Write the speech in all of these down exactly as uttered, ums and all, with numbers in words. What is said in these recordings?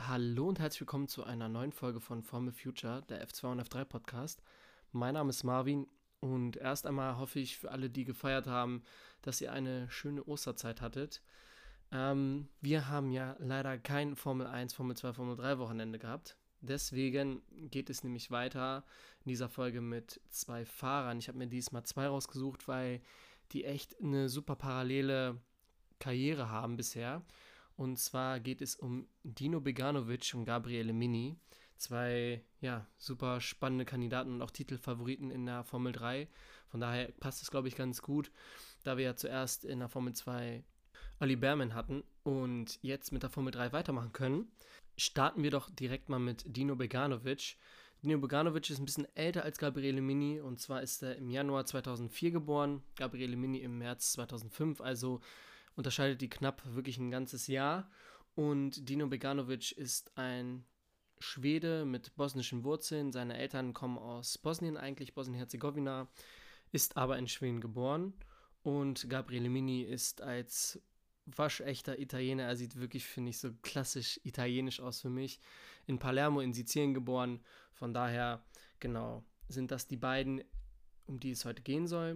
Hallo und herzlich willkommen zu einer neuen Folge von Formel Future, der F zwei und F drei Podcast. Mein Name ist Marvin und erst einmal hoffe ich für alle, die gefeiert haben, dass ihr eine schöne Osterzeit hattet. Ähm, wir haben ja leider kein Formel eins, Formel zwei, Formel drei Wochenende gehabt. Deswegen geht es nämlich weiter in dieser Folge mit zwei Fahrern. Ich habe mir diesmal zwei rausgesucht, weil die echt eine super parallele Karriere haben bisher. Und zwar geht es um Dino Beganovic und Gabriele Mini. Zwei, ja, super spannende Kandidaten und auch Titelfavoriten in der Formel drei. Von daher passt es, glaube ich, ganz gut, da wir ja zuerst in der Formel zwei Olli Bearman hatten und jetzt mit der Formel drei weitermachen können. Starten wir doch direkt mal mit Dino Beganovic. Dino Beganovic ist ein bisschen älter als Gabriele Mini und zwar ist er im Januar zweitausendvier geboren, Gabriele Mini im März zweitausendfünf, also unterscheidet die knapp wirklich ein ganzes Jahr. Und Dino Beganovic ist ein Schwede mit bosnischen Wurzeln. Seine Eltern kommen aus Bosnien eigentlich, Bosnien-Herzegowina, ist aber in Schweden geboren. Und Gabriele Mini ist als waschechter Italiener, er sieht wirklich, finde ich, so klassisch italienisch aus für mich, in Palermo in Sizilien geboren. Von daher, genau, sind das die beiden, um die es heute gehen soll.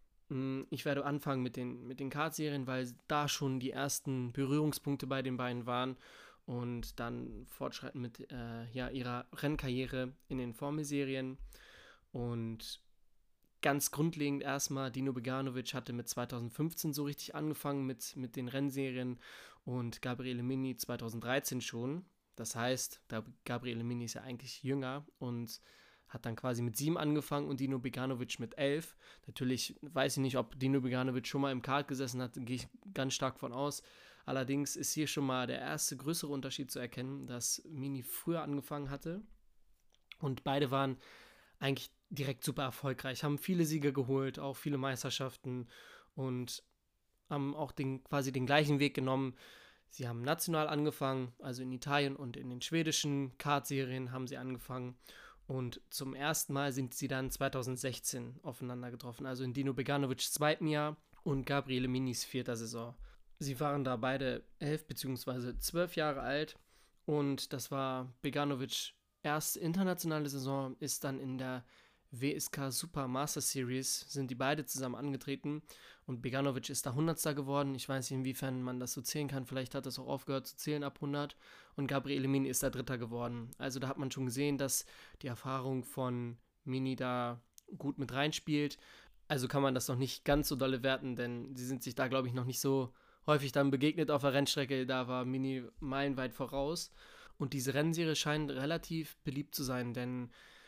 Ich werde anfangen mit den, mit den Kart-Serien, weil da schon die ersten Berührungspunkte bei den beiden waren und dann fortschreiten mit äh, ja, ihrer Rennkarriere in den Formelserien. Und ganz grundlegend erstmal, Dino Beganovic hatte mit zweitausendfünfzehn so richtig angefangen mit, mit den Rennserien und Gabriele Mini zweitausenddreizehn schon. Das heißt, Gabriele Mini ist ja eigentlich jünger und hat dann quasi mit sieben angefangen und Dino Beganovic mit elf. Natürlich weiß ich nicht, ob Dino Beganovic schon mal im Kart gesessen hat, gehe ich ganz stark von aus. Allerdings ist hier schon mal der erste größere Unterschied zu erkennen, dass Mini früher angefangen hatte. Und beide waren eigentlich direkt super erfolgreich, haben viele Siege geholt, auch viele Meisterschaften und haben auch den, quasi den gleichen Weg genommen. Sie haben national angefangen, also in Italien und in den schwedischen Kart-Serien haben sie angefangen. Und zum ersten Mal sind sie dann zweitausendsechzehn aufeinander getroffen, also in Dino Beganovics zweiten Jahr und Gabriele Minis vierter Saison. Sie waren da beide elf bzw. zwölf Jahre alt und das war Beganovics erste internationale Saison, ist dann in der W S K Super Master Series, sind die beide zusammen angetreten und Beganovic ist da hundertster geworden. Ich weiß nicht, inwiefern man das so zählen kann, vielleicht hat es auch aufgehört zu zählen ab hundert und Gabriele Mini ist da Dritter geworden. Also da hat man schon gesehen, dass die Erfahrung von Mini da gut mit reinspielt. Also kann man das noch nicht ganz so dolle werten, denn sie sind sich da, glaube ich, noch nicht so häufig dann begegnet auf der Rennstrecke. Da war Mini meilenweit voraus. Und diese Rennserie scheint relativ beliebt zu sein, denn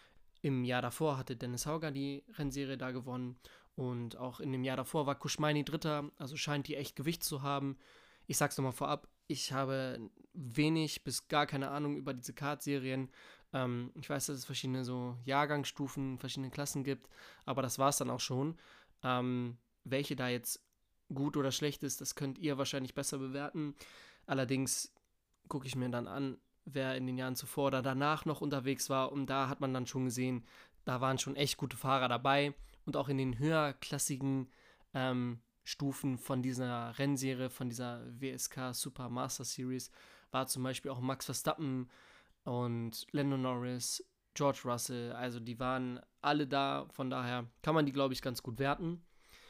im Jahr davor hatte Dennis Hauger die Rennserie da gewonnen und auch in dem Jahr davor war Kuschmeini Dritter, also scheint die echt Gewicht zu haben. Ich sag's nochmal vorab, ich habe wenig bis gar keine Ahnung über diese Kart-Serien. Ähm, ich weiß, dass es verschiedene so Jahrgangsstufen, verschiedene Klassen gibt, aber das war's dann auch schon. Ähm, welche da jetzt gut oder schlecht ist, das könnt ihr wahrscheinlich besser bewerten. Allerdings gucke ich mir dann an, wer in den Jahren zuvor oder danach noch unterwegs war. Und da hat man dann schon gesehen, da waren schon echt gute Fahrer dabei. Und auch in den höherklassigen ähm, Stufen von dieser Rennserie, von dieser W S K Super Master Series, war zum Beispiel auch Max Verstappen und Lando Norris, George Russell. Also die waren alle da. Von daher kann man die, glaube ich, ganz gut werten.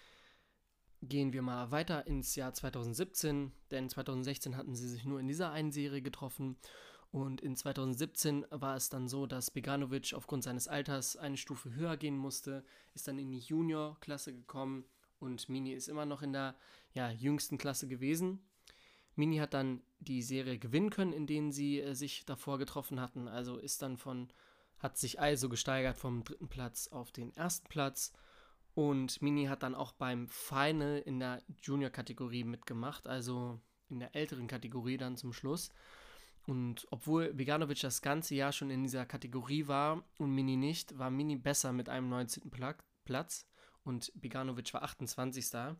Gehen wir mal weiter ins Jahr zweitausendsiebzehn, denn zweitausendsechzehn hatten sie sich nur in dieser einen Serie getroffen. Und in zweitausendsiebzehn war es dann so, dass Beganovic aufgrund seines Alters eine Stufe höher gehen musste, ist dann in die Junior-Klasse gekommen und Mini ist immer noch in der ja, jüngsten Klasse gewesen. Mini hat dann die Serie gewinnen können, in denen sie äh, sich davor getroffen hatten, also ist dann von, hat sich also gesteigert vom dritten Platz auf den ersten Platz und Mini hat dann auch beim Final in der Junior-Kategorie mitgemacht, also in der älteren Kategorie dann zum Schluss. Und obwohl Beganovic das ganze Jahr schon in dieser Kategorie war und Mini nicht, war Mini besser mit einem neunzehnten Platz und Beganovic war achtundzwanzigster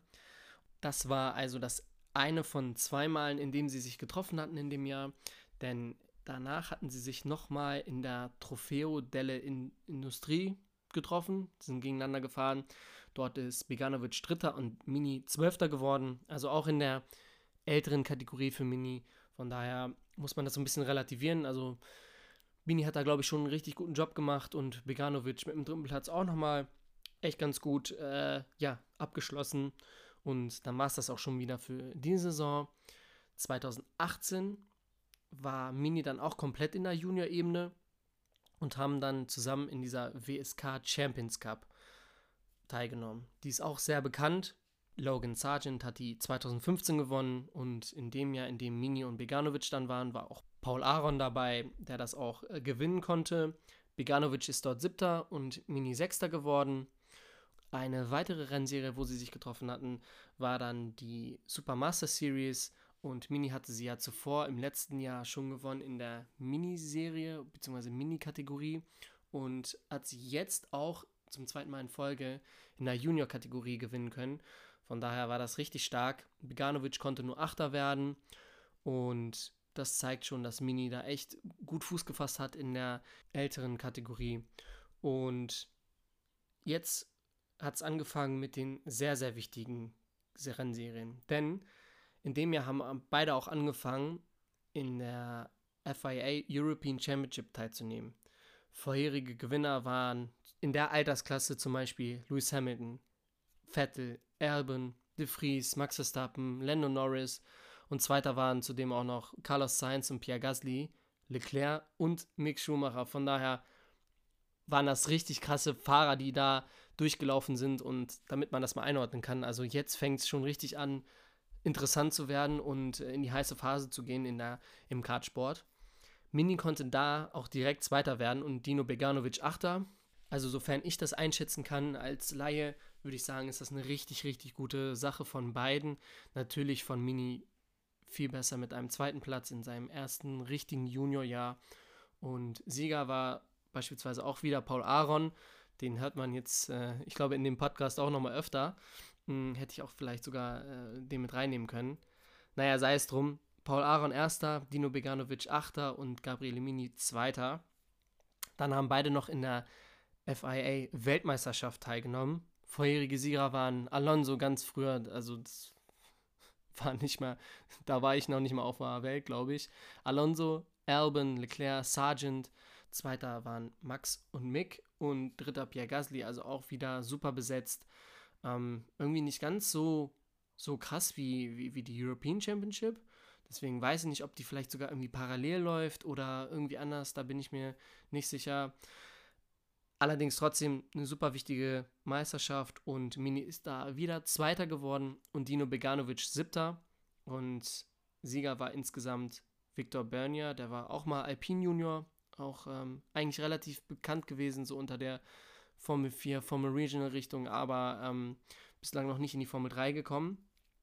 Das war also das eine von zwei Malen, in dem sie sich getroffen hatten in dem Jahr, denn danach hatten sie sich nochmal in der Trofeo delle Industrie getroffen, sind gegeneinander gefahren. Dort ist Beganovic Dritter und Mini Zwölfter geworden, also auch in der älteren Kategorie für Mini. Von daher muss man das so ein bisschen relativieren. Also Mini hat da, glaube ich, schon einen richtig guten Job gemacht und Beganovic mit dem dritten Platz auch nochmal echt ganz gut äh, ja, abgeschlossen. Und dann war es das auch schon wieder für die Saison. zwanzig achtzehn war Mini dann auch komplett in der Junior-Ebene und haben dann zusammen in dieser W S K Champions Cup teilgenommen. Die ist auch sehr bekannt. Logan Sargent hat die zwanzig fünfzehn gewonnen und in dem Jahr, in dem Mini und Beganovic dann waren, war auch Paul Aron dabei, der das auch äh, gewinnen konnte. Beganovic ist dort Siebter und Mini Sechster geworden. Eine weitere Rennserie, wo sie sich getroffen hatten, war dann die Supermaster Series und Mini hatte sie ja zuvor im letzten Jahr schon gewonnen in der Miniserie bzw. Mini-Kategorie und hat sie jetzt auch zum zweiten Mal in Folge in der Junior-Kategorie gewinnen können. Von daher war das richtig stark. Beganovic konnte nur Achter werden und das zeigt schon, dass Mini da echt gut Fuß gefasst hat in der älteren Kategorie. Und jetzt hat es angefangen mit den sehr, sehr wichtigen Rennserien. Denn in dem Jahr haben beide auch angefangen, in der F I A European Championship teilzunehmen. Vorherige Gewinner waren in der Altersklasse zum Beispiel Lewis Hamilton, Vettel, Albon, De Vries, Max Verstappen, Lando Norris und Zweiter waren zudem auch noch Carlos Sainz und Pierre Gasly, Leclerc und Mick Schumacher. Von daher waren das richtig krasse Fahrer, die da durchgelaufen sind und damit man das mal einordnen kann. Also jetzt fängt es schon richtig an, interessant zu werden und in die heiße Phase zu gehen in der, im Kartsport. Mini konnte da auch direkt Zweiter werden und Dino Beganovic Achter. Also sofern ich das einschätzen kann als Laie, würde ich sagen, ist das eine richtig, richtig gute Sache von beiden. Natürlich von Mini viel besser mit einem zweiten Platz in seinem ersten richtigen Juniorjahr. Und Sieger war beispielsweise auch wieder Paul Aron. Den hört man jetzt, äh, ich glaube, in dem Podcast auch nochmal öfter. Hm, hätte ich auch vielleicht sogar äh, den mit reinnehmen können. Naja, sei es drum. Paul Aron Erster, Dino Beganovic Achter und Gabriele Mini Zweiter. Dann haben beide noch in der F I A Weltmeisterschaft teilgenommen. Vorherige Sieger waren Alonso ganz früher, also das war nicht mal, da war ich noch nicht mal auf der Welt, glaube ich. Alonso, Albon, Leclerc, Sargent. Zweiter waren Max und Mick und dritter Pierre Gasly, also auch wieder super besetzt. Ähm, irgendwie nicht ganz so, so krass wie, wie, wie die European Championship. Deswegen weiß ich nicht, ob die vielleicht sogar irgendwie parallel läuft oder irgendwie anders, da bin ich mir nicht sicher. Allerdings trotzdem eine super wichtige Meisterschaft und Mini ist da wieder Zweiter geworden und Dino Beganovic Siebter und Sieger war insgesamt Victor Bernier, der war auch mal Alpine Junior, auch ähm, eigentlich relativ bekannt gewesen, so unter der Formel vier, Formel Regional Richtung, aber ähm, bislang noch nicht in die Formel drei gekommen.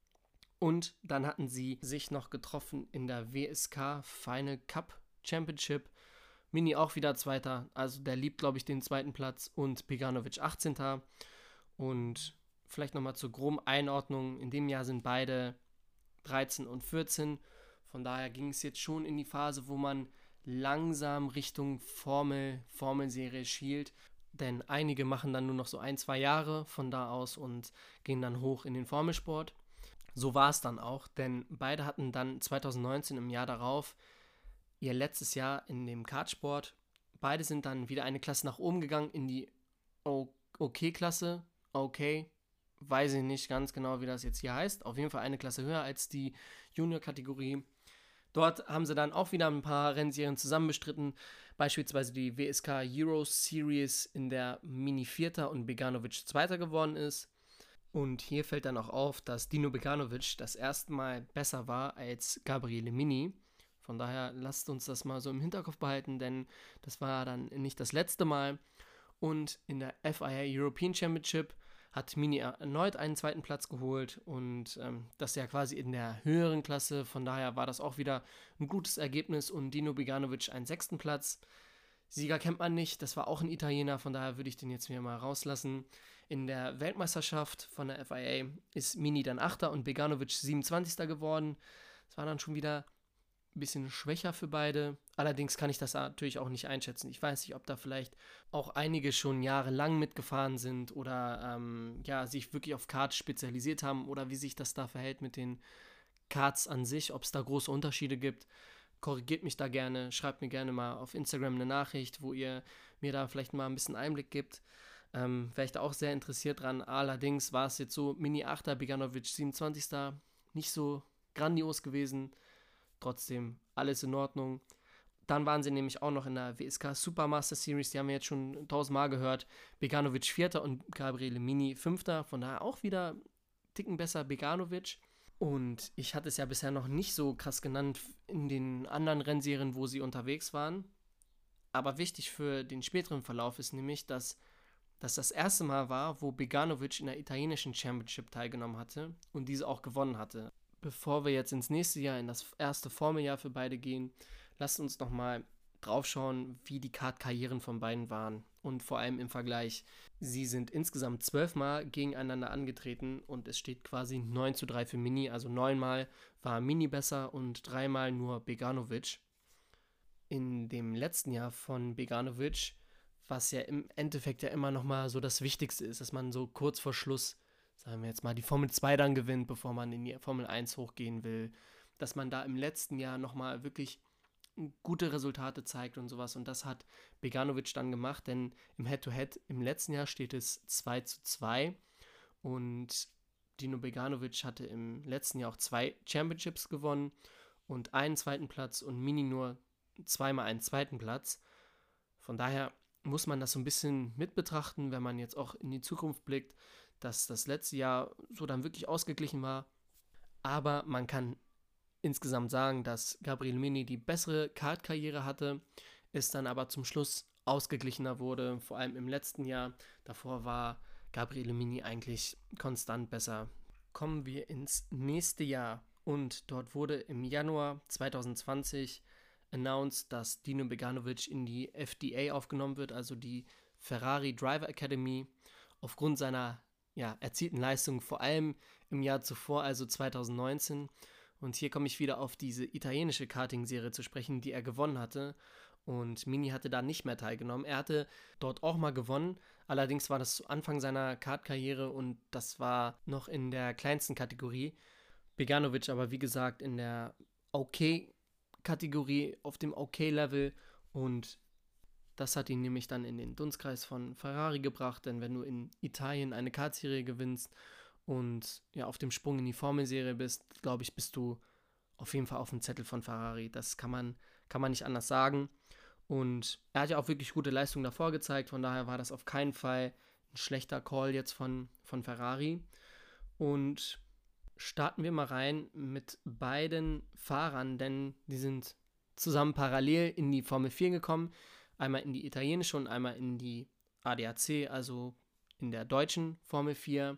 Und dann hatten sie sich noch getroffen in der W S K Final Cup Championship. Mini auch wieder Zweiter, also der liebt, glaube ich, den zweiten Platz und Beganovic achtzehnter Und vielleicht nochmal zur groben Einordnung, in dem Jahr sind beide dreizehn und vierzehn. Von daher ging es jetzt schon in die Phase, wo man langsam Richtung Formel, Formelserie schielt. Denn einige machen dann nur noch so ein, zwei Jahre von da aus und gehen dann hoch in den Formelsport. So war es dann auch, denn beide hatten dann zwanzig neunzehn im Jahr darauf ihr letztes Jahr in dem Kartsport. Beide sind dann wieder eine Klasse nach oben gegangen in die OK-Klasse. Okay, weiß ich nicht ganz genau, wie das jetzt hier heißt. Auf jeden Fall eine Klasse höher als die Junior-Kategorie. Dort haben sie dann auch wieder ein paar Rennserien zusammen bestritten. Beispielsweise die W S K Euro Series, in der Mini Vierter und Beganovic Zweiter geworden ist. Und hier fällt dann auch auf, dass Dino Beganovic das erste Mal besser war als Gabriele Mini. Von daher lasst uns das mal so im Hinterkopf behalten, denn das war dann nicht das letzte Mal. Und in der F I A European Championship hat Mini erneut einen zweiten Platz geholt und ähm, das ja quasi in der höheren Klasse. Von daher war das auch wieder ein gutes Ergebnis und Dino Beganovic einen sechsten Platz. Sieger kennt man nicht, das war auch ein Italiener, von daher würde ich den jetzt wieder mal rauslassen. In der Weltmeisterschaft von der F I A ist Mini dann Achter und Beganovic siebenundzwanzigster geworden. Das war dann schon wieder ein bisschen schwächer für beide. Allerdings kann ich das natürlich auch nicht einschätzen. Ich weiß nicht, ob da vielleicht auch einige schon jahrelang mitgefahren sind oder ähm, ja, sich wirklich auf Karts spezialisiert haben oder wie sich das da verhält mit den Karts an sich, ob es da große Unterschiede gibt. korrigiert mich da gerne, schreibt mir gerne mal auf Instagram eine Nachricht, wo ihr mir da vielleicht mal ein bisschen Einblick gibt. Ähm, Wäre ich da auch sehr interessiert dran. Allerdings war es jetzt so, Mini achter, Beganovic siebenundzwanzigster Nicht so grandios gewesen. Trotzdem alles in Ordnung. Dann waren sie nämlich auch noch in der W S K Supermaster Series, die haben wir jetzt schon tausendmal gehört. Beganovic vierter und Gabriele Mini fünfter Von daher auch wieder Ticken besser Beganovic. Und ich hatte es ja bisher noch nicht so krass genannt in den anderen Rennserien, wo sie unterwegs waren. Aber wichtig für den späteren Verlauf ist nämlich, dass das das erste Mal war, wo Beganovic in der italienischen Championship teilgenommen hatte und diese auch gewonnen hatte. Bevor wir jetzt ins nächste Jahr, in das erste Formeljahr für beide gehen, lasst uns nochmal drauf schauen, wie die Kart-Karrieren von beiden waren und vor allem im Vergleich. Sie sind insgesamt zwölfmal gegeneinander angetreten und es steht quasi neun zu drei für Mini, also neunmal war Mini besser und dreimal nur Beganovic. In dem letzten Jahr von Beganovic, was ja im Endeffekt ja immer nochmal so das Wichtigste ist, dass man so kurz vor Schluss, sagen wir jetzt mal, die Formel zwei dann gewinnt, bevor man in die Formel eins hochgehen will, dass man da im letzten Jahr nochmal wirklich gute Resultate zeigt und sowas. Und das hat Beganovic dann gemacht, denn im Head-to-Head im letzten Jahr steht es zwei zu zwei und Dino Beganovic hatte im letzten Jahr auch zwei Championships gewonnen und einen zweiten Platz und Mini nur zweimal einen zweiten Platz. Von daher muss man das so ein bisschen mit betrachten, wenn man jetzt auch in die Zukunft blickt, dass das letzte Jahr so dann wirklich ausgeglichen war. Aber man kann insgesamt sagen, dass Gabriele Mini die bessere Kart-Karriere hatte, es dann aber zum Schluss ausgeglichener wurde, vor allem im letzten Jahr. Davor war Gabriele Mini eigentlich konstant besser. Kommen wir ins nächste Jahr und dort wurde im Januar zwanzig zwanzig announced, dass Dino Beganovic in die F D A aufgenommen wird, also die Ferrari Driver Academy, aufgrund seiner ja, erzielten Leistung, vor allem im Jahr zuvor, also zwanzig neunzehn. Und hier komme ich wieder auf diese italienische Karting-Serie zu sprechen, die er gewonnen hatte. Und Mini hatte da nicht mehr teilgenommen. Er hatte dort auch mal gewonnen. Allerdings war das zu Anfang seiner Kart-Karriere und das war noch in der kleinsten Kategorie. Beganovic aber, wie gesagt, in der OK-Kategorie, auf dem OK-Level. Und das hat ihn nämlich dann in den Dunstkreis von Ferrari gebracht. Denn wenn du in Italien eine Kart-Serie gewinnst und ja auf dem Sprung in die Formelserie bist, glaube ich, bist du auf jeden Fall auf dem Zettel von Ferrari. Das kann man, kann man nicht anders sagen. Und er hat ja auch wirklich gute Leistungen davor gezeigt, von daher war das auf keinen Fall ein schlechter Call jetzt von, von Ferrari. Und starten wir mal rein mit beiden Fahrern, denn die sind zusammen parallel in die Formel vier gekommen. Einmal in die italienische und einmal in die A D A C, also in der deutschen Formel vier.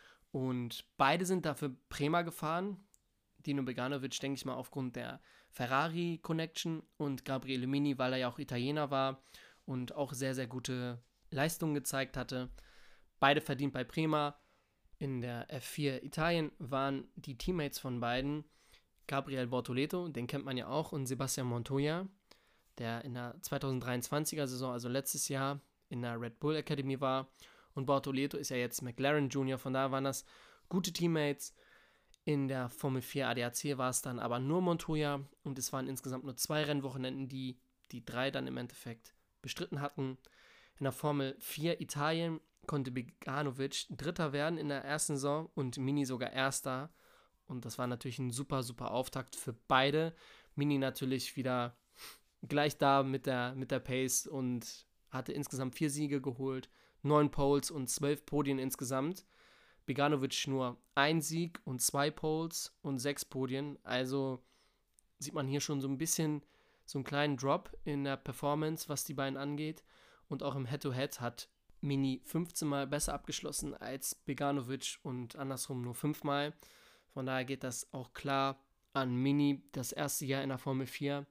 Und beide sind dafür Prema gefahren. Dino Beganovic, denke ich mal, aufgrund der Ferrari-Connection und Gabriele Mini, weil er ja auch Italiener war und auch sehr, sehr gute Leistungen gezeigt hatte. Beide verdient bei Prema. In der F vier Italien waren die Teammates von beiden Gabriel Bortoleto, den kennt man ja auch, und Sebastian Montoya, der in der zweitausenddreiundzwanziger Saison, also letztes Jahr, in der Red Bull Academy war. Und Bortoleto ist ja jetzt McLaren Junior, von daher waren das gute Teammates. In der Formel vier A D A C war es dann aber nur Montoya und es waren insgesamt nur zwei Rennwochenenden, die die drei dann im Endeffekt bestritten hatten. In der Formel vier Italien konnte Beganovic Dritter werden in der ersten Saison und Mini sogar Erster. Und das war natürlich ein super, super Auftakt für beide. Mini natürlich wieder gleich da mit der, mit der Pace und hatte insgesamt vier Siege geholt. Neun Poles und zwölf Podien insgesamt. Beganovic nur ein Sieg und zwei Poles und sechs Podien. Also sieht man hier schon so ein bisschen so einen kleinen Drop in der Performance, was die beiden angeht. Und auch im Head-to-Head hat Mini fünfzehn Mal besser abgeschlossen als Beganovic und andersrum nur fünf Mal. Von daher geht das auch klar an Mini, das erste Jahr in der Formel vier.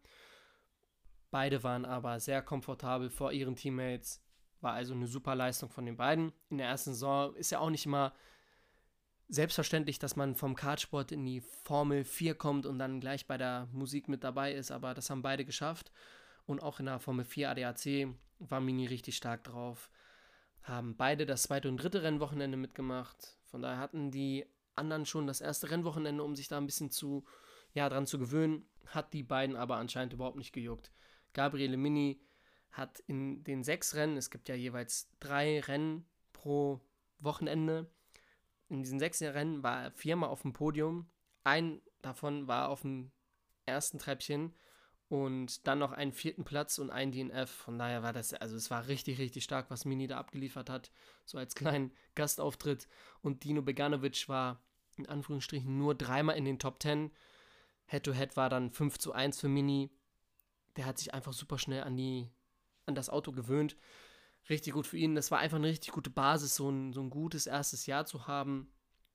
Beide waren aber sehr komfortabel vor ihren Teammates. War also eine super Leistung von den beiden. In der ersten Saison ist ja auch nicht immer selbstverständlich, dass man vom Kartsport in die Formel vier kommt und dann gleich bei der Musik mit dabei ist, aber das haben beide geschafft. Und auch in der Formel vier A D A C war Mini richtig stark drauf. Haben beide das zweite und dritte Rennwochenende mitgemacht. Von daher hatten die anderen schon das erste Rennwochenende, um sich da ein bisschen zu ja, dran zu gewöhnen. Hat die beiden aber anscheinend überhaupt nicht gejuckt. Gabriele Mini hat in den sechs Rennen, es gibt ja jeweils drei Rennen pro Wochenende, in diesen sechs Rennen war er viermal auf dem Podium. Ein davon war auf dem ersten Treppchen und dann noch einen vierten Platz und ein D N F. Von daher war das, also es war richtig, richtig stark, was Mini da abgeliefert hat, so als kleinen Gastauftritt. Und Dino Beganovic war in Anführungsstrichen nur dreimal in den Top zehn. Head-to-Head war dann fünf zu eins für Mini. Der hat sich einfach super schnell an, die, an das Auto gewöhnt. Richtig gut für ihn. Das war einfach eine richtig gute Basis, so ein, so ein gutes erstes Jahr zu haben.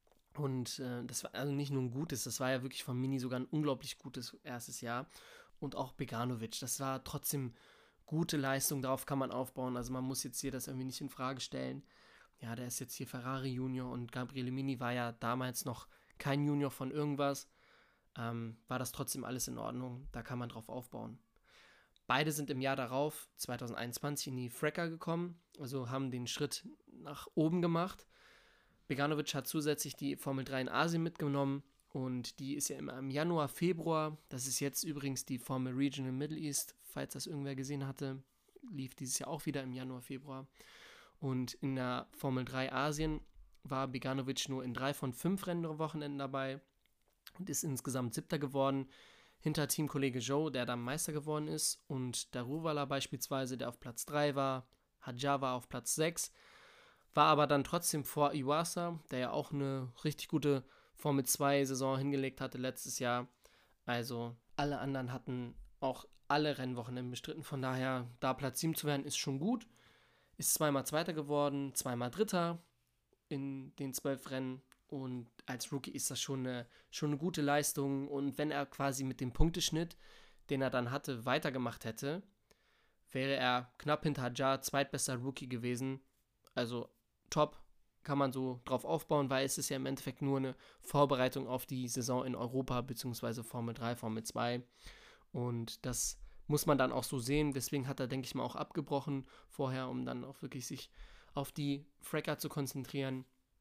Und äh, das war also nicht nur ein gutes, das war ja wirklich von Mini sogar ein unglaublich gutes erstes Jahr. Und auch Beganovic, das war trotzdem gute Leistung, darauf kann man aufbauen. Also man muss jetzt hier das irgendwie nicht in Frage stellen. Ja, der ist jetzt hier Ferrari Junior und Gabriele Mini war ja damals noch kein Junior von irgendwas. Ähm, war das trotzdem alles in Ordnung, da kann man drauf aufbauen. Beide sind im Jahr darauf, zwanzig einundzwanzig, in die FRECA gekommen, also haben den Schritt nach oben gemacht. Beganovic hat zusätzlich die Formel drei in Asien mitgenommen und die ist ja immer im Januar, Februar. Das ist jetzt übrigens die Formel Regional Middle East, falls das irgendwer gesehen hatte, lief dieses Jahr auch wieder im Januar, Februar. Und in der Formel drei Asien war Beganovic nur in drei von fünf Rennwochenenden dabei und ist insgesamt Siebter geworden, hinter Teamkollege Joe, der dann Meister geworden ist, und Daruvala beispielsweise, der auf Platz drei war, Hadjar war auf Platz sechs, war aber dann trotzdem vor Iwasa, der ja auch eine richtig gute Formel zwei Saison hingelegt hatte letztes Jahr. Also alle anderen hatten auch alle Rennwochenenden bestritten, von daher da Platz sieben zu werden ist schon gut. Ist zweimal Zweiter geworden, zweimal Dritter in den zwölf Rennen. Und als Rookie ist das schon eine, schon eine gute Leistung. Und wenn er quasi mit dem Punkteschnitt, den er dann hatte, weitergemacht hätte, wäre er knapp hinter Hadjar zweitbester Rookie gewesen. Also top, kann man so drauf aufbauen, weil es ist ja im Endeffekt nur eine Vorbereitung auf die Saison in Europa, beziehungsweise Formel drei, Formel zwei. Und das muss man dann auch so sehen. Deswegen hat er, denke ich mal, auch abgebrochen vorher, um dann auch wirklich sich auf die FRECA zu konzentrieren.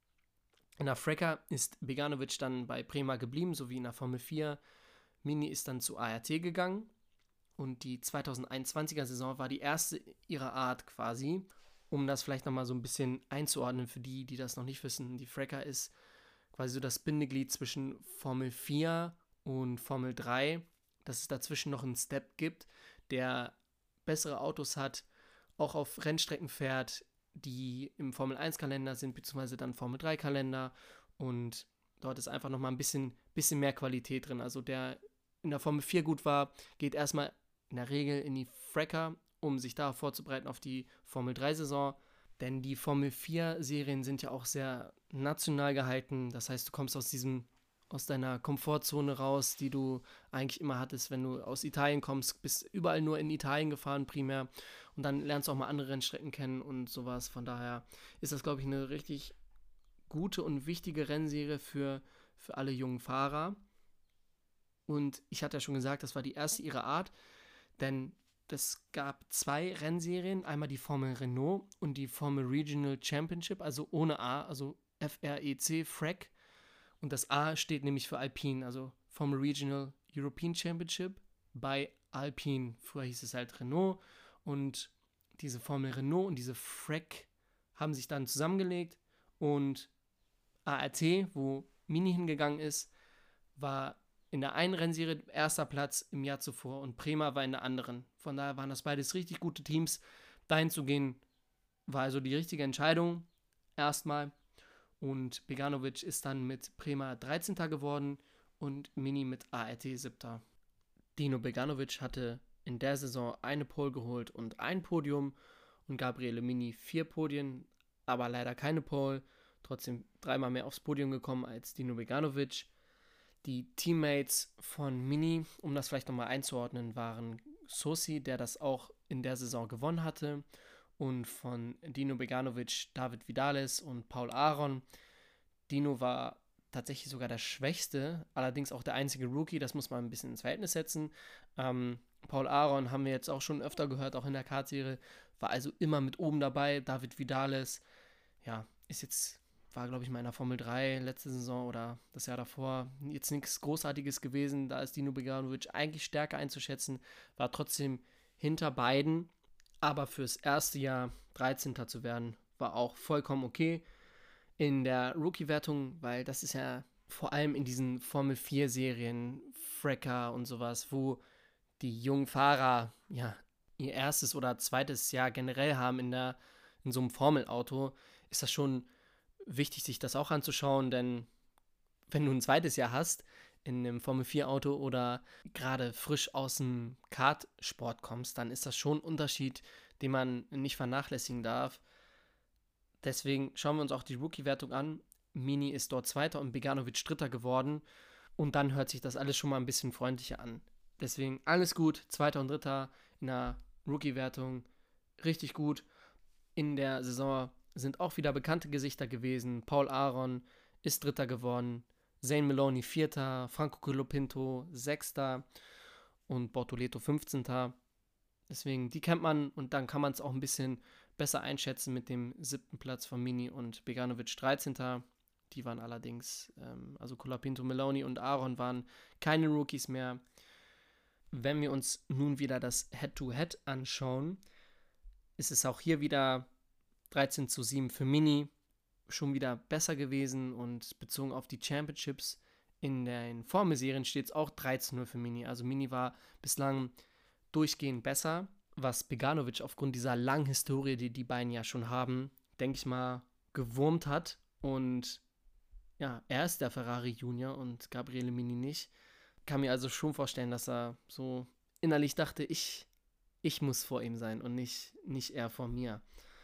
In der FRECA ist Beganovic dann bei Prema geblieben, sowie in der Formel vier. Mini ist dann zu A R T gegangen und die zwanzig einundzwanziger Saison war die erste ihrer Art quasi. Um das vielleicht nochmal so ein bisschen einzuordnen für die, die das noch nicht wissen, die FRECA ist quasi so das Bindeglied zwischen Formel vier und Formel drei, dass es dazwischen noch einen Step gibt, der bessere Autos hat, auch auf Rennstrecken fährt, die im Formel eins Kalender sind, beziehungsweise dann Formel drei Kalender, und dort ist einfach nochmal ein bisschen, bisschen mehr Qualität drin. Also der in der Formel vier gut war, geht erstmal in der Regel in die FRECA, um sich da vorzubereiten auf die Formel drei Saison, denn die Formel vier Serien sind ja auch sehr national gehalten, das heißt, du kommst aus diesem aus deiner Komfortzone raus, die du eigentlich immer hattest, wenn du aus Italien kommst, bist überall nur in Italien gefahren primär, und dann lernst du auch mal andere Rennstrecken kennen und sowas. Von daher ist das, glaube ich, eine richtig gute und wichtige Rennserie für, für alle jungen Fahrer. Und ich hatte ja schon gesagt, das war die erste ihrer Art, denn es gab zwei Rennserien, einmal die Formel Renault und die Formel Regional Championship, also ohne A, also F R E C, FREC. Und das A steht nämlich für Alpine, also Formel Regional European Championship bei Alpine. Früher hieß es halt Renault, und diese Formel Renault und diese FREC haben sich dann zusammengelegt, und A R T, wo Mini hingegangen ist, war in der einen Rennserie erster Platz im Jahr zuvor und Prema war in der anderen. Von daher waren das beides richtig gute Teams. Dahin zu gehen war also die richtige Entscheidung erstmal. Und Beganovic ist dann mit Prema dreizehnter geworden und Mini mit A R T siebter Dino Beganovic hatte in der Saison eine Pole geholt und ein Podium, und Gabriele Mini vier Podien, aber leider keine Pole. Trotzdem dreimal mehr aufs Podium gekommen als Dino Beganovic. Die Teammates von Mini, um das vielleicht nochmal einzuordnen, waren Sosi, der das auch in der Saison gewonnen hatte, und von Dino Beganovic David Vidales und Paul Aron. Dino war tatsächlich sogar der Schwächste, allerdings auch der einzige Rookie, das muss man ein bisschen ins Verhältnis setzen. Ähm, Paul Aron haben wir jetzt auch schon öfter gehört, auch in der Kart-Serie, war also immer mit oben dabei. David Vidales, ja, ist jetzt war, glaube ich, mal in der Formel drei letzte Saison oder das Jahr davor. Jetzt nichts Großartiges gewesen. Da ist Dino Beganovic eigentlich stärker einzuschätzen. War trotzdem hinter beiden. Aber fürs erste Jahr dreizehnter zu werden, war auch vollkommen okay. In der Rookie-Wertung, weil das ist ja vor allem in diesen Formel vier Serien, Frecker und sowas, wo die jungen Fahrer ja ihr erstes oder zweites Jahr generell haben in, der, in so einem Formelauto, ist das schon wichtig, sich das auch anzuschauen, denn wenn du ein zweites Jahr hast in einem Formel vier Auto oder gerade frisch aus dem Kartsport kommst, dann ist das schon ein Unterschied, den man nicht vernachlässigen darf. Deswegen schauen wir uns auch die Rookie-Wertung an. Mini ist dort Zweiter und Beganovic Dritter geworden. Und dann hört sich das alles schon mal ein bisschen freundlicher an. Deswegen alles gut, Zweiter und Dritter in der Rookie-Wertung. Richtig gut. In der Saison sind auch wieder bekannte Gesichter gewesen. Paul Aron ist Dritter geworden. Zane Maloney Vierter. Franco Colapinto Sechster. Und Bortoleto fünfzehnter. Deswegen, die kennt man und dann kann man es auch ein bisschen besser einschätzen mit dem siebten Platz von Mini und Beganovic dreizehnter. Die waren allerdings, ähm, also Colapinto, Maloney und Aron waren keine Rookies mehr. Wenn wir uns nun wieder das Head-to-Head anschauen, ist es auch hier wieder dreizehn zu sieben für Mini, schon wieder besser gewesen und bezogen auf die Championships in den Formelserien steht es auch dreizehn zu null für Mini. Also Mini war bislang durchgehend besser, was Beganovic aufgrund dieser langen Historie, die die beiden ja schon haben, denke ich mal, gewurmt hat. Und ja, er ist der Ferrari Junior und Gabriele Mini nicht. Kann mir also schon vorstellen, dass er so innerlich dachte, ich, ich muss vor ihm sein und nicht, nicht er vor mir.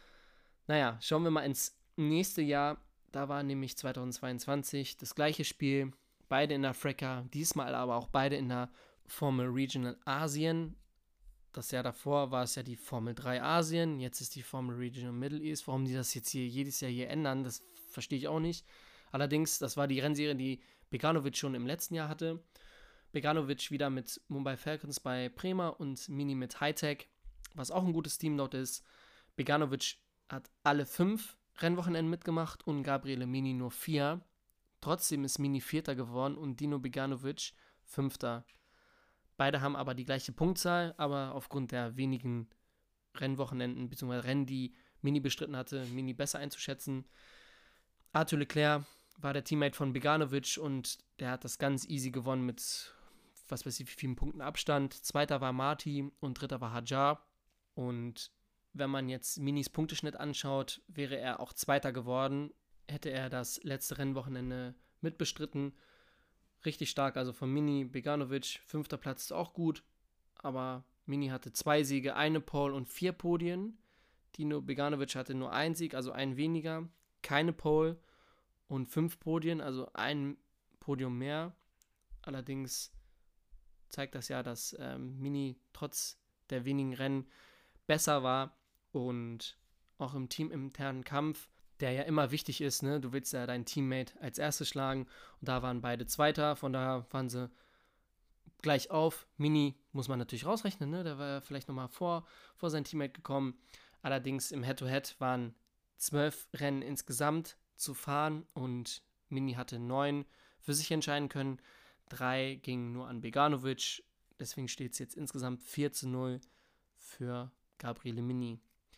Naja, schauen wir mal ins nächste Jahr. Da war nämlich zweitausendzweiundzwanzig das gleiche Spiel. Beide in der Freca, diesmal aber auch beide in der Formel Regional Asien. Das Jahr davor war es ja die Formel drei Asien, jetzt ist die Formel Regional Middle East. Warum die das jetzt hier jedes Jahr hier ändern, das verstehe ich auch nicht. Allerdings, das war die Rennserie, die Beganovic schon im letzten Jahr hatte. Beganovic wieder mit Mumbai Falcons bei Prema und Mini mit Hitech, was auch ein gutes Team dort ist. Beganovic hat alle fünf Rennwochenenden mitgemacht und Gabriele Mini nur vier. Trotzdem ist Mini Vierter geworden und Dino Beganovic Fünfter. Beide haben aber die gleiche Punktzahl, aber aufgrund der wenigen Rennwochenenden bzw. Rennen, die Mini bestritten hatte, Mini besser einzuschätzen. Arthur Leclerc war der Teammate von Beganovic und der hat das ganz easy gewonnen mit, was weiß ich, wie vielen Punkten Abstand. Zweiter war Marti und dritter war Hadjar. Und wenn man jetzt Minis Punkteschnitt anschaut, wäre er auch Zweiter geworden, hätte er das letzte Rennwochenende mitbestritten. Richtig stark, also von Mini Beganovic, fünfter Platz ist auch gut, aber Mini hatte zwei Siege, eine Pole und vier Podien. Dino Beganovic hatte nur einen Sieg, also einen weniger, keine Pole und fünf Podien, also ein Podium mehr. Allerdings zeigt das ja, dass ähm, Mini trotz der wenigen Rennen besser war und auch im teaminternen Kampf, der ja immer wichtig ist, ne? Du willst ja deinen Teammate als erstes schlagen und da waren beide Zweiter, von daher waren sie gleich auf. Mini muss man natürlich rausrechnen, ne? Der war ja vielleicht nochmal vor, vor sein Teammate gekommen. Allerdings im Head-to-Head waren zwölf Rennen insgesamt zu fahren und Mini hatte neun für sich entscheiden können. Drei gingen nur an Beganovic, deswegen steht es jetzt insgesamt vier zu null für Gabriele Mini.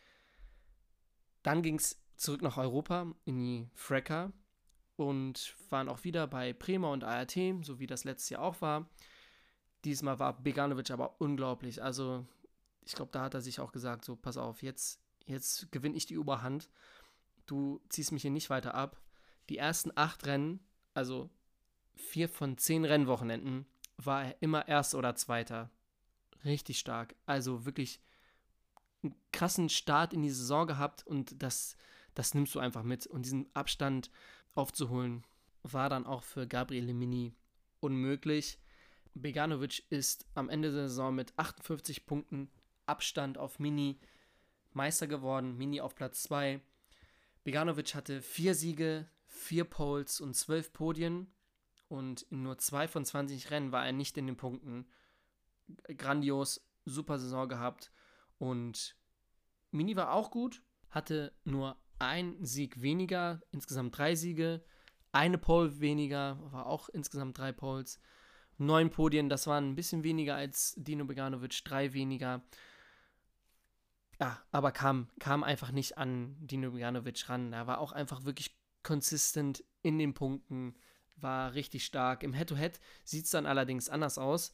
Dann ging es zurück nach Europa in die Freca und waren auch wieder bei Prema und A R T, so wie das letztes Jahr auch war. Diesmal war Beganovic aber unglaublich. Also ich glaube, da hat er sich auch gesagt, so pass auf, jetzt, jetzt gewinne ich die Überhand. Du ziehst mich hier nicht weiter ab. Die ersten acht Rennen, also vier von zehn Rennwochenenden, war er immer Erster oder Zweiter. Richtig stark. Also wirklich einen krassen Start in die Saison gehabt und das, das nimmst du einfach mit. Und diesen Abstand aufzuholen, war dann auch für Gabriele Mini unmöglich. Beganovic ist am Ende der Saison mit achtundfünfzig Punkten Abstand auf Mini Meister geworden. Mini auf Platz zwei. Beganovic hatte vier Siege, vier Poles und zwölf Podien. Und in nur zwei von zwanzig Rennen war er nicht in den Punkten. Grandios, super Saison gehabt. Und Mini war auch gut, hatte nur ein Sieg weniger, insgesamt drei Siege. Eine Pole weniger, war auch insgesamt drei Poles. Neun Podien, das waren ein bisschen weniger als Dino Beganovic, drei weniger. Ja, aber kam, kam einfach nicht an Dino Beganovic ran. Er war auch einfach wirklich konsistent in den Punkten, war richtig stark. Im Head-to-Head sieht es dann allerdings anders aus.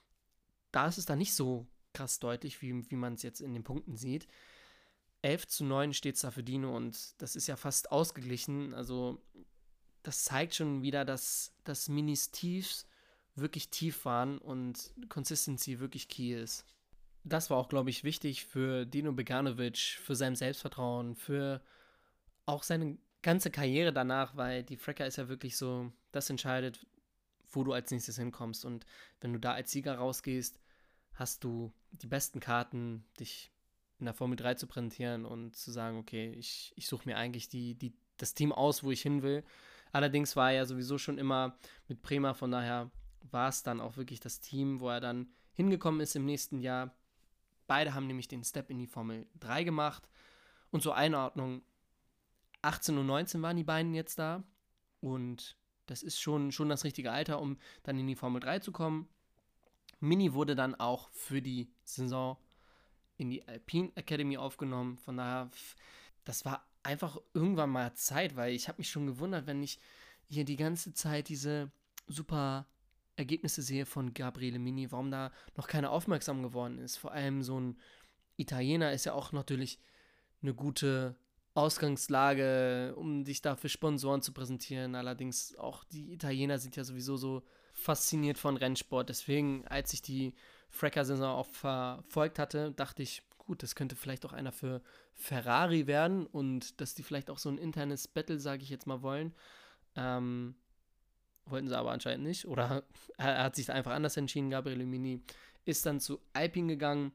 Da ist es dann nicht so krass deutlich, wie, wie man es jetzt in den Punkten sieht. elf zu neun steht es da für Dino und das ist ja fast ausgeglichen. Also das zeigt schon wieder, dass, dass Minis Tiefs wirklich tief waren und Consistency wirklich key ist. Das war auch, glaube ich, wichtig für Dino Beganovic, für sein Selbstvertrauen, für auch seine ganze Karriere danach, weil die Frecker ist ja wirklich so, das entscheidet, wo du als nächstes hinkommst. Und wenn du da als Sieger rausgehst, hast du die besten Karten, dich in der Formel drei zu präsentieren und zu sagen, okay, ich, ich suche mir eigentlich die, die, das Team aus, wo ich hin will. Allerdings war er ja sowieso schon immer mit Prema, von daher war es dann auch wirklich das Team, wo er dann hingekommen ist im nächsten Jahr. Beide haben nämlich den Step in die Formel drei gemacht. Und zur Einordnung, achtzehn und neunzehn waren die beiden jetzt da. Und das ist schon, schon das richtige Alter, um dann in die Formel drei zu kommen. Mini wurde dann auch für die Saison in die Alpine Academy aufgenommen. Von daher, das war einfach irgendwann mal Zeit, weil ich habe mich schon gewundert, wenn ich hier die ganze Zeit diese super Ergebnisse sehe von Gabriele Mini, warum da noch keiner aufmerksam geworden ist. Vor allem so ein Italiener ist ja auch natürlich eine gute Ausgangslage, um dich da für Sponsoren zu präsentieren. Allerdings auch die Italiener sind ja sowieso so fasziniert von Rennsport. Deswegen, als ich die Frecker-Saison auch verfolgt hatte, dachte ich, gut, das könnte vielleicht auch einer für Ferrari werden und dass die vielleicht auch so ein internes Battle, sage ich jetzt mal, wollen. Ähm, wollten sie aber anscheinend nicht. Oder er hat sich einfach anders entschieden. Gabriele Mini ist dann zu Alpine gegangen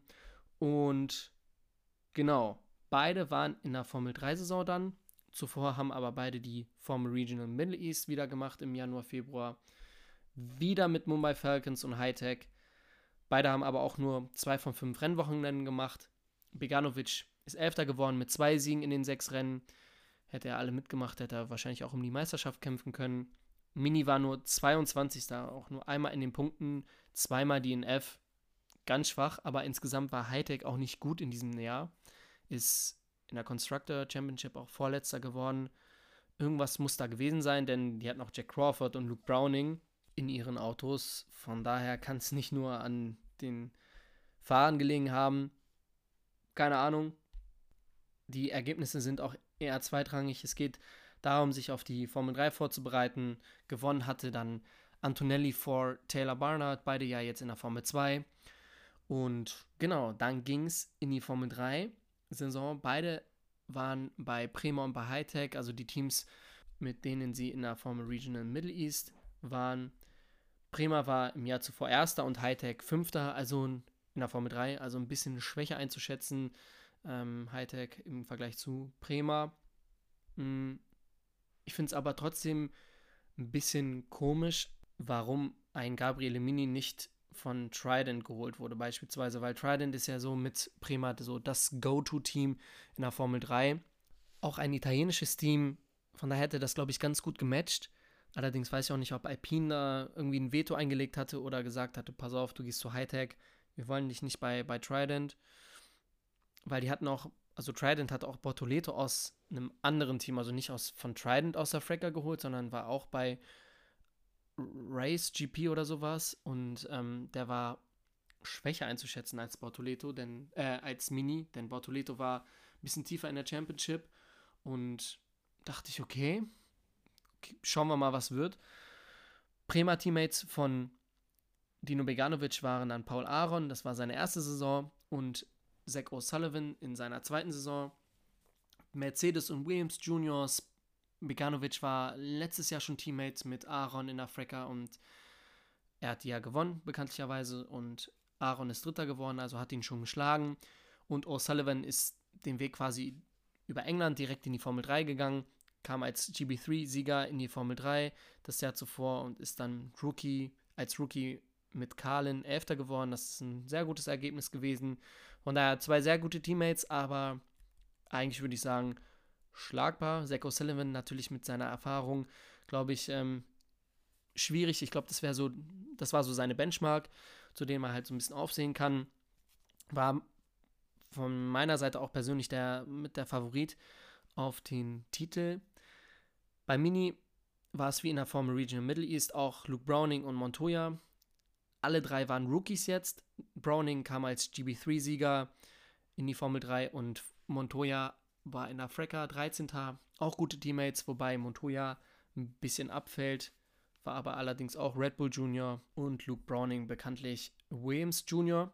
und genau, beide waren in der Formel drei Saison dann. Zuvor haben aber beide die Formel Regional Middle East wieder gemacht im Januar, Februar. Wieder mit Mumbai Falcons und Hitech. Beide haben aber auch nur zwei von fünf Rennwochenenden gemacht. Beganovic ist Elfter geworden mit zwei Siegen in den sechs Rennen. Hätte er alle mitgemacht, hätte er wahrscheinlich auch um die Meisterschaft kämpfen können. Mini war nur zweiundzwanzigster auch nur einmal in den Punkten, zweimal D N F. Ganz schwach, aber insgesamt war Hitech auch nicht gut in diesem Jahr. Ist in der Constructor Championship auch Vorletzter geworden. Irgendwas muss da gewesen sein, denn die hatten auch Jack Crawford und Luke Browning in ihren Autos. Von daher kann es nicht nur an den Fahrern gelegen haben. Keine Ahnung. Die Ergebnisse sind auch eher zweitrangig. Es geht darum, sich auf die Formel drei vorzubereiten. Gewonnen hatte dann Antonelli vor Taylor Barnard, beide ja jetzt in der Formel zwei. Und genau, dann ging es in die Formel drei Saison. Beide waren bei Prema und bei Hitech, also die Teams, mit denen sie in der Formel Regional Middle East waren. Prema war im Jahr zuvor Erster und Hitech Fünfter, also in der Formel drei, also ein bisschen schwächer einzuschätzen. Ähm, Hitech im Vergleich zu Prema. Ich finde es aber trotzdem ein bisschen komisch, warum ein Gabriele Mini nicht von Trident geholt wurde, beispielsweise, weil Trident ist ja so mit Prema so das Go-To-Team in der Formel drei. Auch ein italienisches Team, von daher hätte das, glaube ich, ganz gut gematcht. Allerdings weiß ich auch nicht, ob Alpine da irgendwie ein Veto eingelegt hatte oder gesagt hatte, pass auf, du gehst zu Hitech, wir wollen dich nicht bei, bei Trident. Weil die hatten auch, also Trident hat auch Bortoleto aus einem anderen Team, also nicht aus von Trident aus der Frecker geholt, sondern war auch bei Race G P oder sowas und ähm, der war schwächer einzuschätzen als Bortoleto, denn, äh, als Mini, denn Bortoleto war ein bisschen tiefer in der Championship und dachte ich, okay, okay schauen wir mal, was wird. Prema-Teammates von Dino Beganovic waren dann Paul Aron, das war seine erste Saison, und Zach O'Sullivan in seiner zweiten Saison. Mercedes und Williams Juniors. Beganovic war letztes Jahr schon Teammates mit Aaron in der Frecker und er hat die ja gewonnen, bekanntlicherweise, und Aaron ist Dritter geworden, also hat ihn schon geschlagen. Und O'Sullivan ist den Weg quasi über England direkt in die Formel drei gegangen, kam als G B drei Sieger in die Formel drei das Jahr zuvor und ist dann Rookie, als Rookie mit Carlin Elfter geworden. Das ist ein sehr gutes Ergebnis gewesen. Von daher zwei sehr gute Teammates, aber eigentlich würde ich sagen, schlagbar. Zach O'Sullivan natürlich mit seiner Erfahrung, glaube ich, ähm, schwierig. Ich glaube, das wäre so, das war so seine Benchmark, zu dem man halt so ein bisschen aufsehen kann. War von meiner Seite auch persönlich der mit der Favorit auf den Titel. Bei Mini war es wie in der Formel Regional Middle East auch Luke Browning und Montoya. Alle drei waren Rookies jetzt. Browning kam als G B drei Sieger in die Formel drei und Montoya war in der Freca dreizehnter Auch gute Teammates, wobei Montoya ein bisschen abfällt, war aber allerdings auch Red Bull Junior und Luke Browning bekanntlich Williams Junior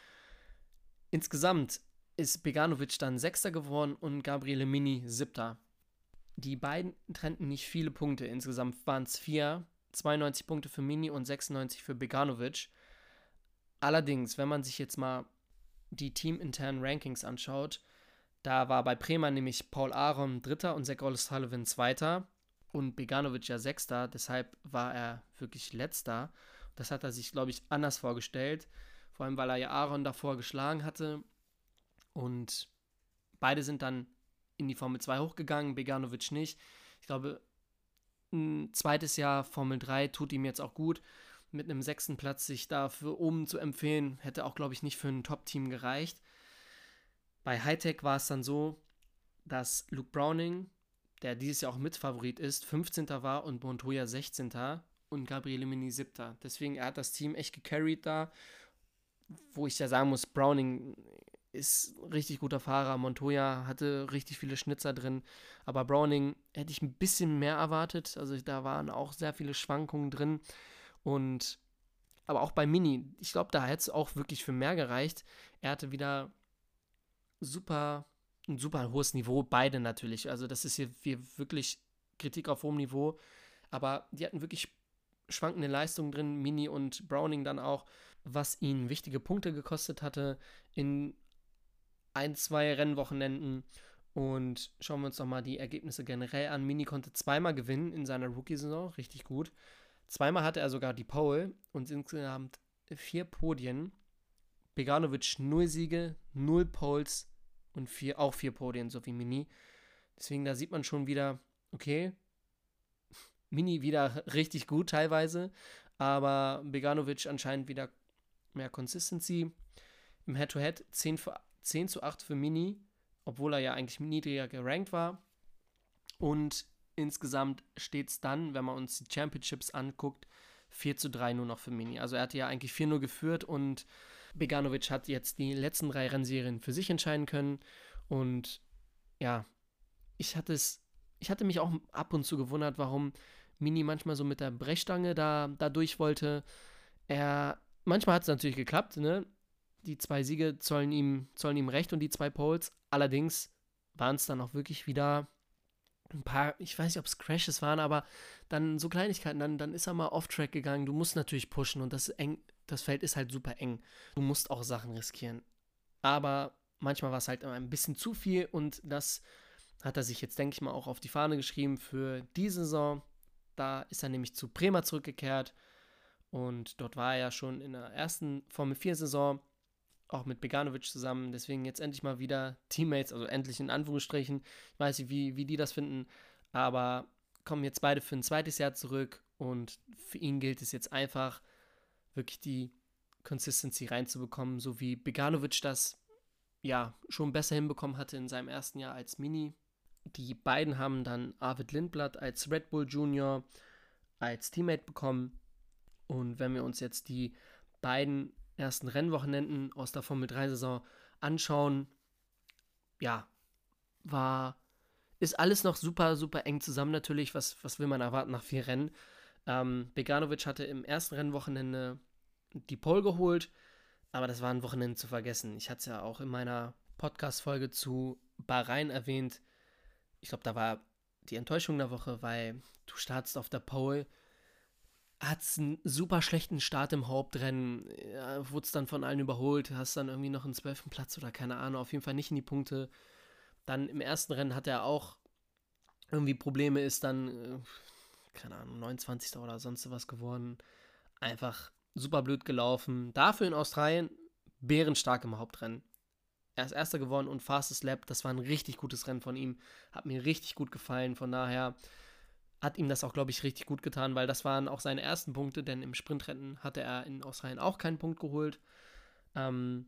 Insgesamt ist Beganovic dann Sechster geworden und Gabriele Mini Siebter. Die beiden trennten nicht viele Punkte. Insgesamt waren es vier, zweiundneunzig Punkte für Mini und sechsundneunzig für Beganovic. Allerdings, wenn man sich jetzt mal die teaminternen Rankings anschaut, da war bei Prema nämlich Paul Aron Dritter und Zach O'Sullivan Zweiter und Beganovic ja Sechster, deshalb war er wirklich Letzter. Das hat er sich, glaube ich, anders vorgestellt, vor allem weil er ja Aron davor geschlagen hatte und beide sind dann in die Formel zwei hochgegangen, Beganovic nicht. Ich glaube, ein zweites Jahr Formel drei tut ihm jetzt auch gut. Mit einem sechsten Platz sich da für oben zu empfehlen, hätte auch, glaube ich, nicht für ein Top-Team gereicht. Bei Hightech war es dann so, dass Luke Browning, der dieses Jahr auch Mitfavorit ist, fünfzehnter war und Montoya sechzehnter und Gabriele Mini siebter Deswegen, er hat das Team echt gecarried da, wo ich ja sagen muss, Browning ist ein richtig guter Fahrer, Montoya hatte richtig viele Schnitzer drin, aber Browning hätte ich ein bisschen mehr erwartet, also da waren auch sehr viele Schwankungen drin und aber auch bei Mini, ich glaube, da hätte es auch wirklich für mehr gereicht. Er hatte wieder super, ein super hohes Niveau, beide natürlich, also das ist hier, hier wirklich Kritik auf hohem Niveau, aber die hatten wirklich schwankende Leistungen drin, Mini und Browning dann auch, was ihnen wichtige Punkte gekostet hatte in ein, zwei Rennwochenenden. Und schauen wir uns nochmal die Ergebnisse generell an. Mini konnte zweimal gewinnen in seiner Rookie-Saison, richtig gut. Zweimal hatte er sogar die Pole und insgesamt vier Podien. Beganovic null Siege, null Poles und vier, auch vier Podien, so wie Mini. Deswegen, da sieht man schon wieder, okay, Mini wieder richtig gut teilweise, aber Beganovic anscheinend wieder mehr Consistency. Im Head-to-Head zehn zu acht für Mini, obwohl er ja eigentlich niedriger gerankt war. Und insgesamt steht es dann, wenn man uns die Championships anguckt, vier zu drei nur noch für Mini. Also er hatte ja eigentlich vier null geführt und Beganovic hat jetzt die letzten drei Rennserien für sich entscheiden können. Und ja, ich hatte es, ich hatte mich auch ab und zu gewundert, warum Mini manchmal so mit der Brechstange da, da durch wollte. Er, manchmal hat es natürlich geklappt, ne? Die zwei Siege zollen ihm, zollen ihm recht und die zwei Poles. Allerdings waren es dann auch wirklich wieder ein paar, ich weiß nicht, ob es Crashes waren, aber dann so Kleinigkeiten, dann, dann ist er mal off-track gegangen. Du musst natürlich pushen und das, eng, das Feld ist halt super eng. Du musst auch Sachen riskieren. Aber manchmal war es halt ein bisschen zu viel und das hat er sich jetzt, denke ich mal, auch auf die Fahne geschrieben für die Saison. Da ist er nämlich zu Prema zurückgekehrt und dort war er ja schon in der ersten Formel vier Saison auch mit Beganovic zusammen, deswegen jetzt endlich mal wieder Teammates, also endlich in Anführungsstrichen. Ich weiß nicht, wie, wie die das finden, aber kommen jetzt beide für ein zweites Jahr zurück und für ihn gilt es jetzt einfach, wirklich die Consistency reinzubekommen, so wie Beganovic das ja schon besser hinbekommen hatte in seinem ersten Jahr als Mini. Die beiden haben dann Arvid Lindblad als Red Bull Junior als Teammate bekommen und wenn wir uns jetzt die beiden ersten Rennwochenenden aus der Formel drei Saison anschauen, ja, war, ist alles noch super, super eng zusammen natürlich, was, was will man erwarten nach vier Rennen. Ähm, Beganovic hatte im ersten Rennwochenende die Pole geholt, aber das war ein Wochenende zu vergessen. Ich hatte es ja auch in meiner Podcast-Folge zu Bahrain erwähnt. Ich glaube, da war die Enttäuschung der Woche, weil du startest auf der Pole, hat es einen super schlechten Start im Hauptrennen, ja, wurde es dann von allen überholt, hast dann irgendwie noch einen zwölften Platz oder keine Ahnung, auf jeden Fall nicht in die Punkte. Dann im ersten Rennen hat er auch irgendwie Probleme, ist dann, äh, keine Ahnung, neunundzwanzigster oder sonst was geworden. Einfach super blöd gelaufen. Dafür in Australien bärenstark im Hauptrennen. Er ist Erster geworden und Fastest Lap, das war ein richtig gutes Rennen von ihm. Hat mir richtig gut gefallen, von daher hat ihm das auch, glaube ich, richtig gut getan, weil das waren auch seine ersten Punkte, denn im Sprintrennen hatte er in Australien auch keinen Punkt geholt. Ähm,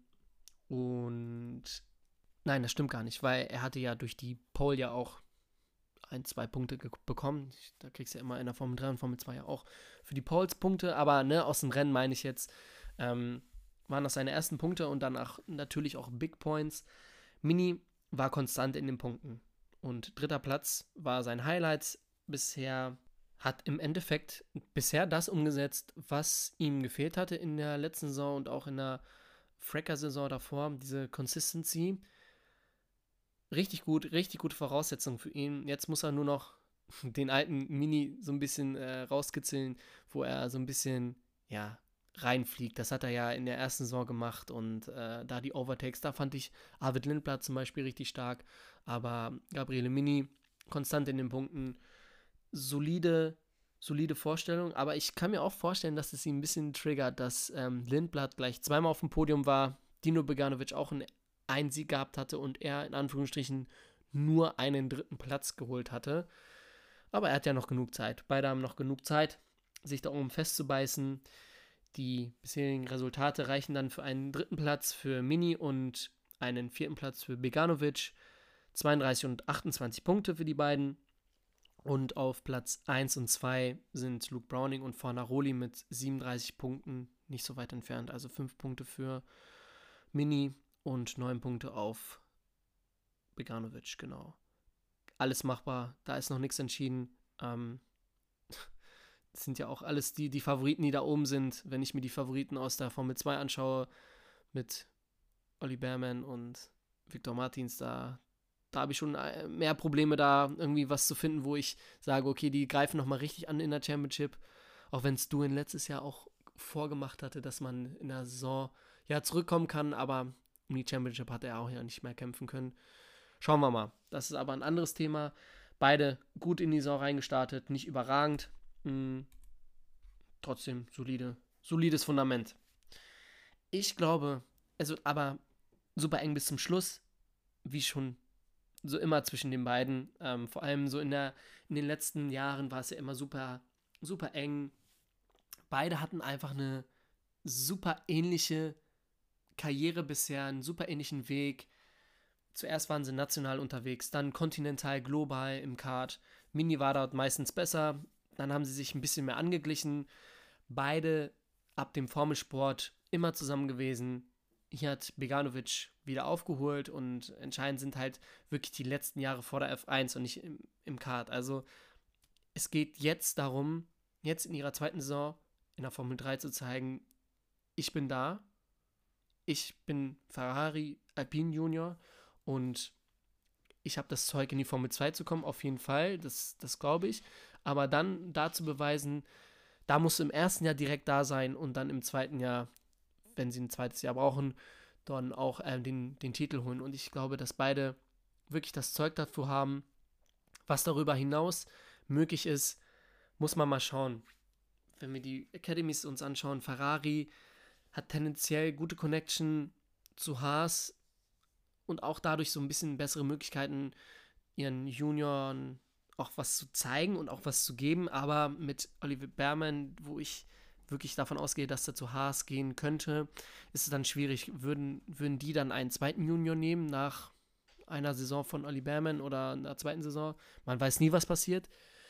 und nein, das stimmt gar nicht, weil er hatte ja durch die Pole ja auch ein, zwei Punkte ge- bekommen. Da kriegst du ja immer in der Formel drei und Formel zwei ja auch für die Poles Punkte, aber ne, aus dem Rennen meine ich jetzt, ähm, waren das seine ersten Punkte und danach natürlich auch Big Points. Mini war konstant in den Punkten und dritter Platz war sein Highlight bisher, hat im Endeffekt bisher das umgesetzt, was ihm gefehlt hatte in der letzten Saison und auch in der Fracker-Saison davor, diese Consistency. Richtig gut, richtig gute Voraussetzungen für ihn. Jetzt muss er nur noch den alten Mini so ein bisschen äh, rauskitzeln, wo er so ein bisschen, ja, reinfliegt. Das hat er ja in der ersten Saison gemacht und äh, da die Overtakes, da fand ich Arvid Lindblad zum Beispiel richtig stark, aber Gabriele Mini konstant in den Punkten, solide, solide Vorstellung, aber ich kann mir auch vorstellen, dass es ihn ein bisschen triggert, dass ähm, Lindblad gleich zweimal auf dem Podium war, Dino Beganovic auch einen, einen Sieg gehabt hatte und er in Anführungsstrichen nur einen dritten Platz geholt hatte. Aber er hat ja noch genug Zeit. Beide haben noch genug Zeit, sich da oben festzubeißen. Die bisherigen Resultate reichen dann für einen dritten Platz für Mini und einen vierten Platz für Beganovic. zweiunddreißig und achtundzwanzig Punkte für die beiden. Und auf Platz eins und zwei sind Luke Browning und Fornaroli mit siebenunddreißig Punkten nicht so weit entfernt. Also fünf Punkte für Mini und neun Punkte auf Beganovic, genau. Alles machbar, da ist noch nichts entschieden. Ähm, das sind ja auch alles die, die Favoriten, die da oben sind. Wenn ich mir die Favoriten aus der Formel zwei anschaue, mit Olli Behrmann und Victor Martins, da, da habe ich schon mehr Probleme, da irgendwie was zu finden, wo ich sage, okay, die greifen nochmal richtig an in der Championship. Auch wenn es Duin letztes Jahr auch vorgemacht hatte, dass man in der Saison ja zurückkommen kann, aber um die Championship hat er auch ja nicht mehr kämpfen können. Schauen wir mal. Das ist aber ein anderes Thema. Beide gut in die Saison reingestartet, nicht überragend. Hm, trotzdem solide, solides Fundament. Ich glaube, also aber super eng bis zum Schluss, wie schon so immer zwischen den beiden. Ähm, vor allem so in, der, in den letzten Jahren war es ja immer super, super eng. Beide hatten einfach eine super ähnliche Karriere bisher, einen super ähnlichen Weg. Zuerst waren sie national unterwegs, dann kontinental, global im Kart. Mini war dort meistens besser. Dann haben sie sich ein bisschen mehr angeglichen. Beide ab dem Formelsport immer zusammen gewesen. Hier hat Beganovic wieder aufgeholt und entscheidend sind halt wirklich die letzten Jahre vor der F eins und nicht im, im Kart. Also es geht jetzt darum, jetzt in ihrer zweiten Saison in der Formel drei zu zeigen, ich bin da, ich bin Ferrari Alpine Junior und ich habe das Zeug, in die Formel zwei zu kommen, auf jeden Fall, das, das glaube ich. Aber dann da zu beweisen, da musst du im ersten Jahr direkt da sein und dann im zweiten Jahr, wenn sie ein zweites Jahr brauchen, dann auch äh, den, den Titel holen. Und ich glaube, dass beide wirklich das Zeug dafür haben. Was darüber hinaus möglich ist, muss man mal schauen. Wenn wir die Academies uns anschauen, Ferrari hat tendenziell gute Connection zu Haas und auch dadurch so ein bisschen bessere Möglichkeiten, ihren Junioren auch was zu zeigen und auch was zu geben. Aber mit Oliver Behrmann, wo ich wirklich davon ausgehe, dass er zu Haas gehen könnte, ist es dann schwierig. Würden, würden die dann einen zweiten Junior nehmen nach einer Saison von Olli Behrmann oder einer zweiten Saison? Man weiß nie, was passiert.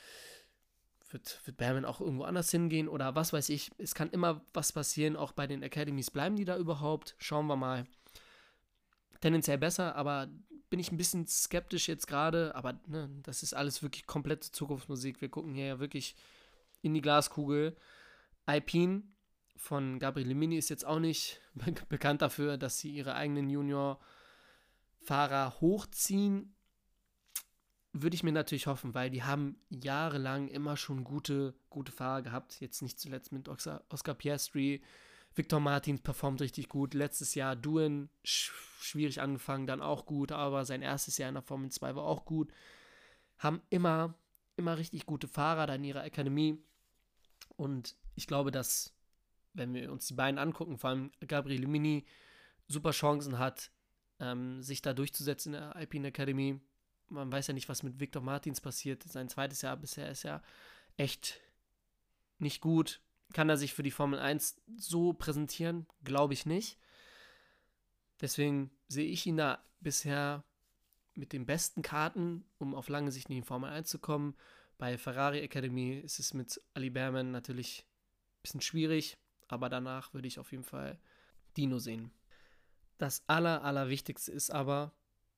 Wird, wird Behrmann auch irgendwo anders hingehen oder was weiß ich. Es kann immer was passieren, auch bei den Academies. Bleiben die da überhaupt? Schauen wir mal. Tendenziell besser, aber bin ich ein bisschen skeptisch jetzt gerade. Aber ne, das ist alles wirklich komplette Zukunftsmusik. Wir gucken hier ja wirklich in die Glaskugel. Alpine von Gabriele Mini ist jetzt auch nicht be- bekannt dafür, dass sie ihre eigenen Junior-Fahrer hochziehen. Würde ich mir natürlich hoffen, weil die haben jahrelang immer schon gute, gute Fahrer gehabt. Jetzt nicht zuletzt mit Oscar, Oscar Piastri. Victor Martins performt richtig gut. Letztes Jahr Duin, sch- schwierig angefangen, dann auch gut, aber sein erstes Jahr in der Formel zwei war auch gut. Haben immer, immer richtig gute Fahrer da in ihrer Akademie. Und ich glaube, dass, wenn wir uns die beiden angucken, vor allem Gabriele Mini, super Chancen hat, ähm, sich da durchzusetzen in der Alpine Academy. Man weiß ja nicht, was mit Victor Martins passiert. Sein zweites Jahr bisher ist ja echt nicht gut. Kann er sich für die Formel eins so präsentieren? Glaube ich nicht. Deswegen sehe ich ihn da bisher mit den besten Karten, um auf lange Sicht in die Formel eins zu kommen. Bei Ferrari Academy ist es mit Ali Behrman natürlich ein bisschen schwierig, aber danach würde ich auf jeden Fall Dino sehen. Das aller, allerwichtigste ist aber,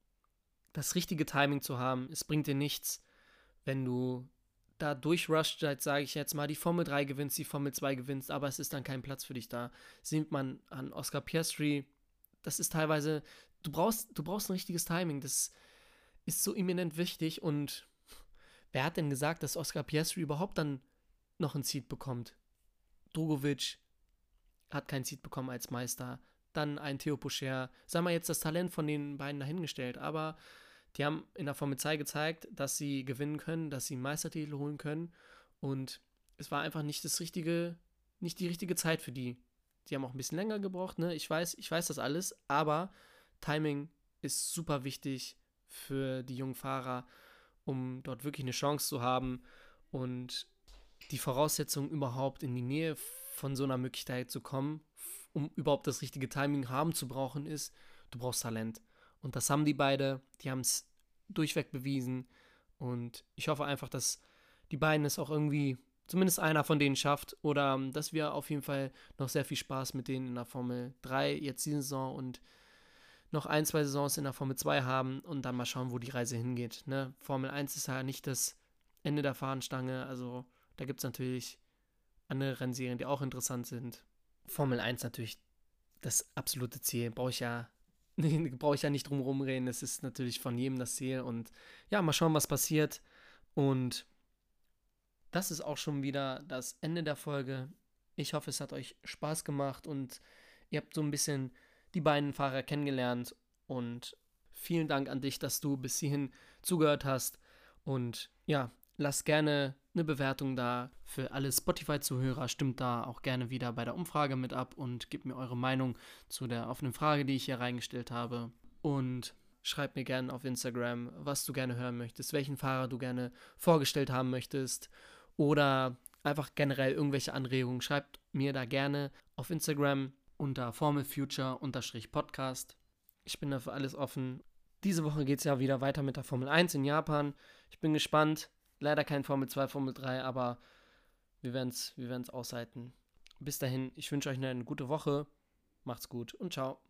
das richtige Timing zu haben. Es bringt dir nichts, wenn du da durchrusht, sage ich jetzt mal, die Formel drei gewinnst, die Formel zwei gewinnst, aber es ist dann kein Platz für dich da. Sieht man an Oscar Piastri, das ist teilweise, du brauchst, du brauchst ein richtiges Timing, das ist so eminent wichtig. Und wer hat denn gesagt, dass Oscar Piastri überhaupt dann noch ein Seat bekommt? Drugovic hat kein Seat bekommen als Meister, dann ein Theo Pourchaire, sagen wir jetzt das Talent von den beiden dahingestellt, aber die haben in der Formel zwei gezeigt, dass sie gewinnen können, dass sie einen Meistertitel holen können, und es war einfach nicht das richtige, nicht die richtige Zeit für die. Die haben auch ein bisschen länger gebraucht, ne? Ich weiß, ich weiß das alles, aber Timing ist super wichtig für die jungen Fahrer, um dort wirklich eine Chance zu haben, und die Voraussetzungen überhaupt in die Nähe von so einer Möglichkeit zu kommen, um überhaupt das richtige Timing haben zu brauchen, ist, du brauchst Talent. Und das haben die beide, die haben es durchweg bewiesen, und ich hoffe einfach, dass die beiden es auch irgendwie, zumindest einer von denen schafft, oder dass wir auf jeden Fall noch sehr viel Spaß mit denen in der Formel drei jetzt diese Saison und noch ein, zwei Saisons in der Formel zwei haben und dann mal schauen, wo die Reise hingeht. Ne? Formel eins ist ja nicht das Ende der Fahnenstange, also da gibt es natürlich andere Rennserien, die auch interessant sind. Formel eins natürlich das absolute Ziel, brauche ich ja brauche ich ja nicht drum rumreden, es ist natürlich von jedem das Ziel, und ja, mal schauen, was passiert. Und das ist auch schon wieder das Ende der Folge. Ich hoffe, es hat euch Spaß gemacht und ihr habt so ein bisschen die beiden Fahrer kennengelernt, und vielen Dank an dich, dass du bis hierhin zugehört hast, und ja, lasst gerne eine Bewertung da. Für alle Spotify-Zuhörer stimmt da auch gerne wieder bei der Umfrage mit ab und gebt mir eure Meinung zu der offenen Frage, die ich hier reingestellt habe, und schreibt mir gerne auf Instagram, was du gerne hören möchtest, welchen Fahrer du gerne vorgestellt haben möchtest, oder einfach generell irgendwelche Anregungen. Schreibt mir da gerne auf Instagram unter formelfuture-podcast. Ich bin dafür alles offen. Diese Woche geht es ja wieder weiter mit der Formel eins in Japan. Ich bin gespannt. Leider kein Formel zwei, Formel drei, aber wir werden es wir werden's aushalten. Bis dahin, ich wünsche euch eine gute Woche. Macht's gut und ciao.